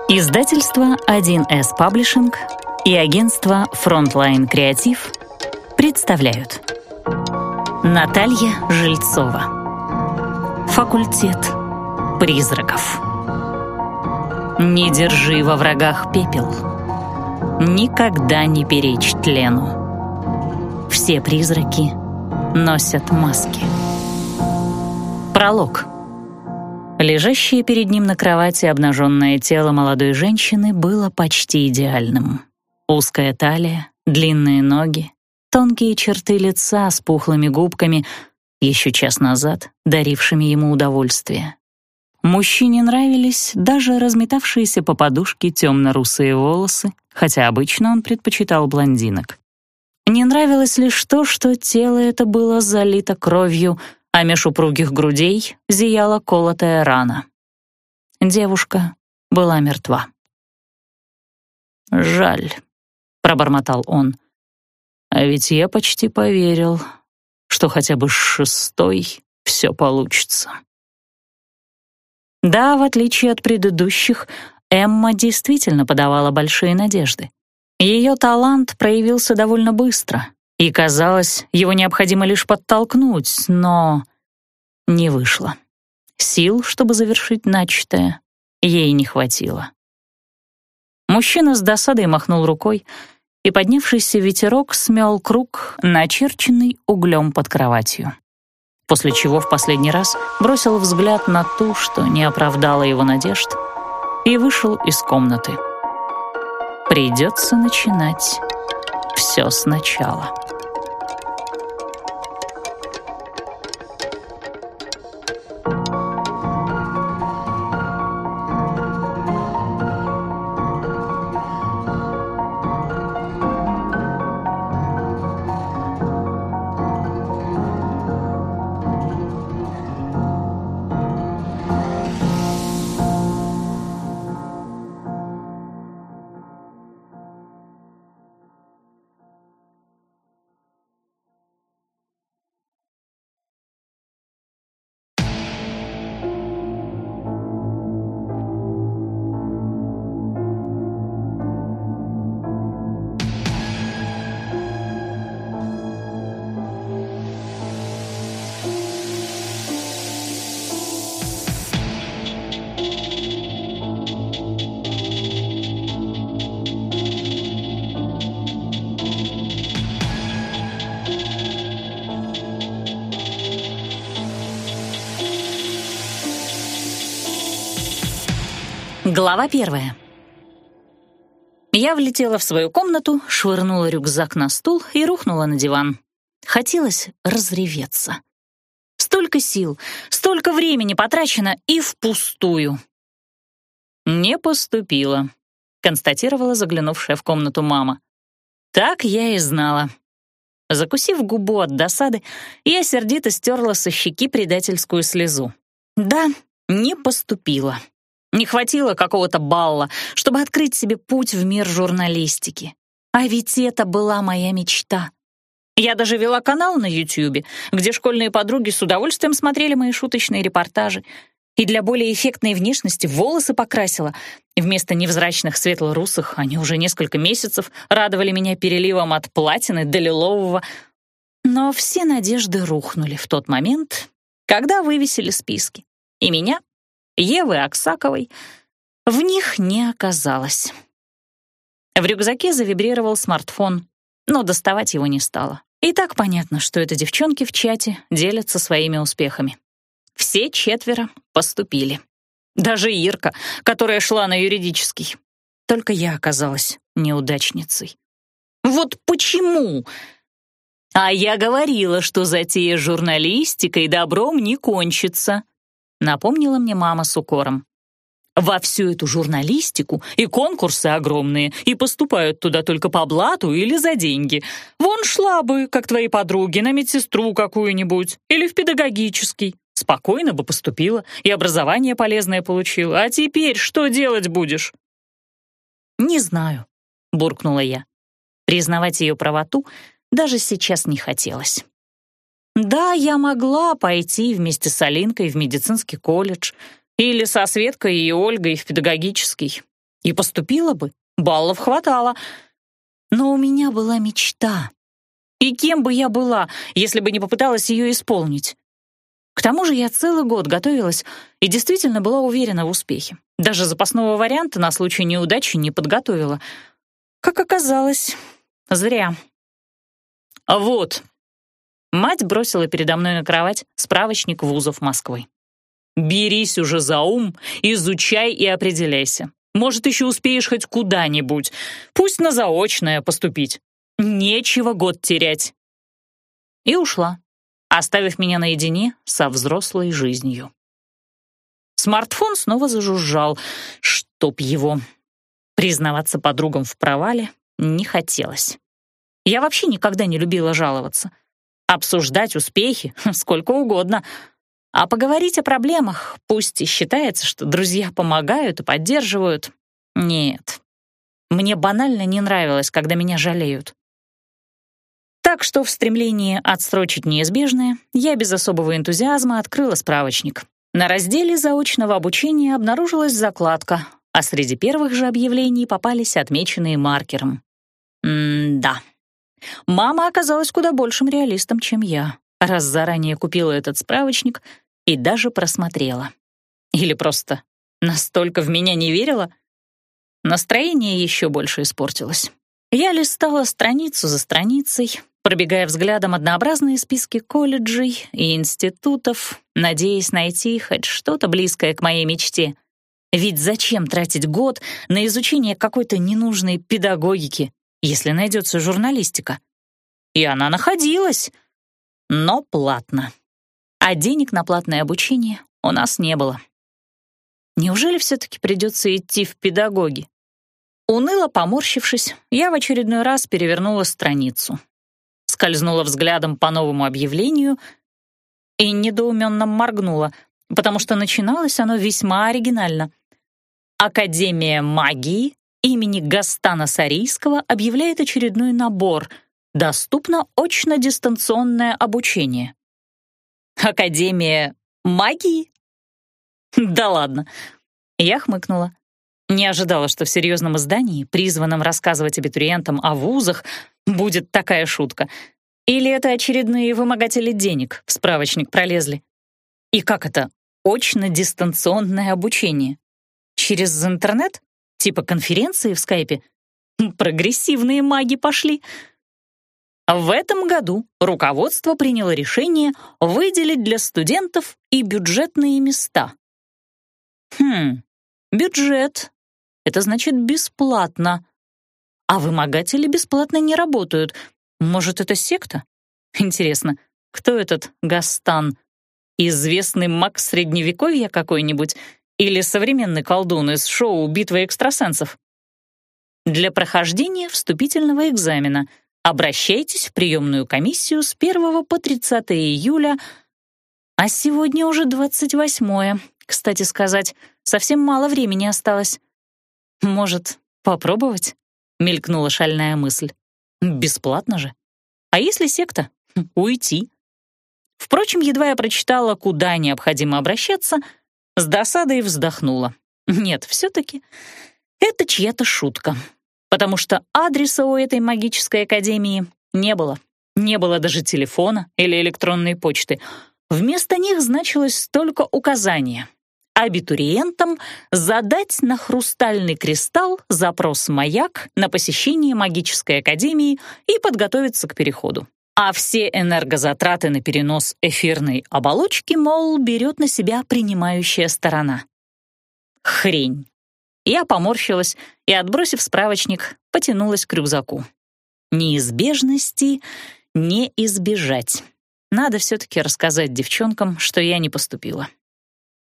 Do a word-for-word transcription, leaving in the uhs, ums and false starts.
Издательство один эс Publishing и агентство Frontline Креатив представляют. Наталья Жильцова. Факультет призраков. Не держи во врагах пепел. Никогда не перечь тлену. Все призраки носят маски. Пролог. Лежащее перед ним на кровати обнаженное тело молодой женщины было почти идеальным. Узкая талия, длинные ноги, тонкие черты лица с пухлыми губками, еще час назад дарившими ему удовольствие. Мужчине нравились даже разметавшиеся по подушке темно-русые волосы, хотя обычно он предпочитал блондинок. Не нравилось лишь то, что тело это было залито кровью, а меж упругих грудей зияла колотая рана. Девушка была мертва. «Жаль», — пробормотал он, — «а ведь я почти поверил, что хотя бы с шестой все получится». Да, в отличие от предыдущих, Эмма действительно подавала большие надежды. Ее талант проявился довольно быстро, и, казалось, его необходимо лишь подтолкнуть, но не вышло. Сил, чтобы завершить начатое, ей не хватило. Мужчина с досадой махнул рукой, и поднявшийся ветерок смел круг, начерченный углем под кроватью. После чего в последний раз бросил взгляд на ту, что не оправдала его надежд, и вышел из комнаты. Придется начинать все сначала. Глава первая. Я влетела в свою комнату, швырнула рюкзак на стул и рухнула на диван. Хотелось разреветься. Столько сил, столько времени потрачено и впустую. «Не поступило», — констатировала заглянувшая в комнату мама. «Так я и знала». Закусив губу от досады, я сердито стерла со щеки предательскую слезу. «Да, не поступило». Не хватило какого-то балла, чтобы открыть себе путь в мир журналистики. А ведь это была моя мечта. Я даже вела канал на Ютьюбе, где школьные подруги с удовольствием смотрели мои шуточные репортажи. И для более эффектной внешности волосы покрасила. Вместо невзрачных светло-русых они уже несколько месяцев радовали меня переливом от платины до лилового. Но все надежды рухнули в тот момент, когда вывесили списки. И меня, Евы Аксаковой, в них не оказалось. В рюкзаке завибрировал смартфон, но доставать его не стала. И так понятно, что это девчонки в чате делятся своими успехами. Все четверо поступили. Даже Ирка, которая шла на юридический. Только я оказалась неудачницей. Вот почему? А я говорила, что затея с журналистикой добром не кончится, напомнила мне мама с укором. Во всю эту журналистику и конкурсы огромные, и поступают туда только по блату или за деньги. Вон шла бы, как твои подруги, на медсестру какую-нибудь или в педагогический. Спокойно бы поступила и образование полезное получила. А теперь что делать будешь? «Не знаю», — буркнула я. Признавать ее правоту даже сейчас не хотелось. Да, я могла пойти вместе с Алинкой в медицинский колледж или со Светкой и Ольгой в педагогический. И поступила бы, баллов хватало. Но у меня была мечта. И кем бы я была, если бы не попыталась ее исполнить? К тому же я целый год готовилась и действительно была уверена в успехе. Даже запасного варианта на случай неудачи не подготовила. Как оказалось, зря. А вот. Мать бросила передо мной на кровать справочник вузов Москвы. «Берись уже за ум, изучай и определяйся. Может, еще успеешь хоть куда-нибудь. Пусть на заочное поступить. Нечего год терять». И ушла, оставив меня наедине со взрослой жизнью. Смартфон снова зажужжал, чтоб его. Признаваться подругам в провале не хотелось. Я вообще никогда не любила жаловаться. Обсуждать успехи сколько угодно, а поговорить о проблемах, пусть и считается, что друзья помогают и поддерживают. Нет, мне банально не нравилось, когда меня жалеют. Так что в стремлении отсрочить неизбежное я без особого энтузиазма открыла справочник. На разделе заочного обучения обнаружилась закладка, а среди первых же объявлений попались отмеченные маркером. М-да. Мама оказалась куда большим реалистом, чем я, раз заранее купила этот справочник и даже просмотрела. Или просто настолько в меня не верила. Настроение еще больше испортилось. Я листала страницу за страницей, пробегая взглядом однообразные списки колледжей и институтов, надеясь найти хоть что-то близкое к моей мечте. Ведь зачем тратить год на изучение какой-то ненужной педагогики, если найдется журналистика? И она находилась, но платно. А денег на платное обучение у нас не было. Неужели все-таки придется идти в педагоги? Уныло поморщившись, я в очередной раз перевернула страницу. Скользнула взглядом по новому объявлению и недоуменно моргнула, потому что начиналось оно весьма оригинально. Академия магии имени Гастана Сарийского объявляет очередной набор. Доступно очно-дистанционное обучение. Академия магии? Да ладно. Я хмыкнула. Не ожидала, что в серьезном издании, призванном рассказывать абитуриентам о вузах, будет такая шутка. Или это очередные вымогатели денег в справочник пролезли? И как это очно-дистанционное обучение? Через интернет? Типа конференции в скайпе? Прогрессивные маги пошли. В этом году руководство приняло решение выделить для студентов и бюджетные места. Хм, бюджет. Это значит бесплатно. А вымогатели бесплатно не работают. Может, это секта? Интересно, кто этот Гастан? Известный маг Средневековья какой-нибудь? Или современный колдун из шоу «Битва экстрасенсов»? Для прохождения вступительного экзамена обращайтесь в приемную комиссию с первого по тридцатое июля, а сегодня уже двадцать восьмое. Кстати сказать, совсем мало времени осталось. Может, попробовать? Мелькнула шальная мысль. Бесплатно же. А если секта? Уйти. Впрочем, едва я прочитала, куда необходимо обращаться, с досадой вздохнула. Нет, все-таки это чья-то шутка. Потому что адреса у этой магической академии не было. Не было даже телефона или электронной почты. Вместо них значилось только указание. Абитуриентам задать на хрустальный кристалл запрос «Маяк» на посещение магической академии и подготовиться к переходу. А все энергозатраты на перенос эфирной оболочки, мол, берет на себя принимающая сторона. Хрень. Я поморщилась и, отбросив справочник, потянулась к рюкзаку. Неизбежности не избежать. Надо все-таки рассказать девчонкам, что я не поступила.